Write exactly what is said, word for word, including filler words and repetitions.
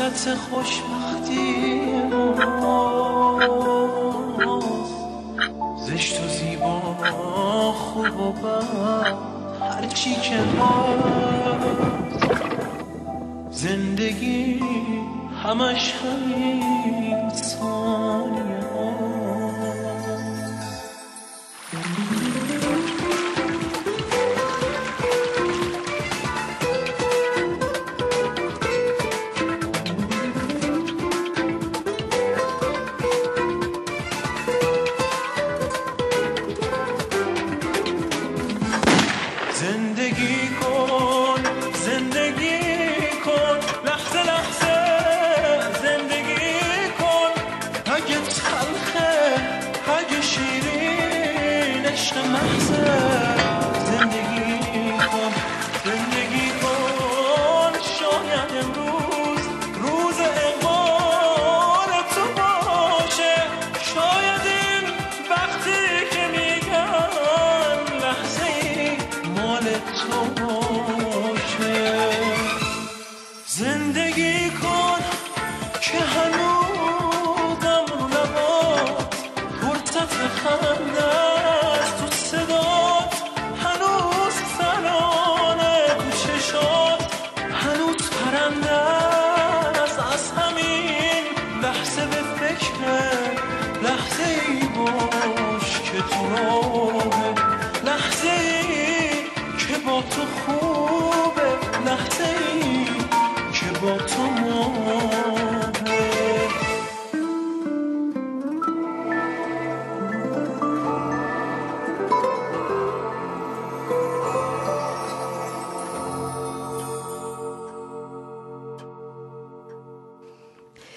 فرصت خوشبختی ماست، زشت و زیبا خوب و بد هرچی که هست، زندگی همش همین ثانیه ها. زندگی کن زندگی کن لحظه لحظه زندگی کن، اگه تلخه اگه شیرین عشق محضه. زندگی کن زندگی کن، شاید امروز روز اقبال تو باشه، شاید این وقتی که میگن لحظه مال تو باشه. زندگی کن که هنوزم رو لبات فرصت خنده است، تو صدات هنوز سرانه، تو چشات هنوز پرنده است. از همین لحظه به فکر لحظه ای باش که تو رو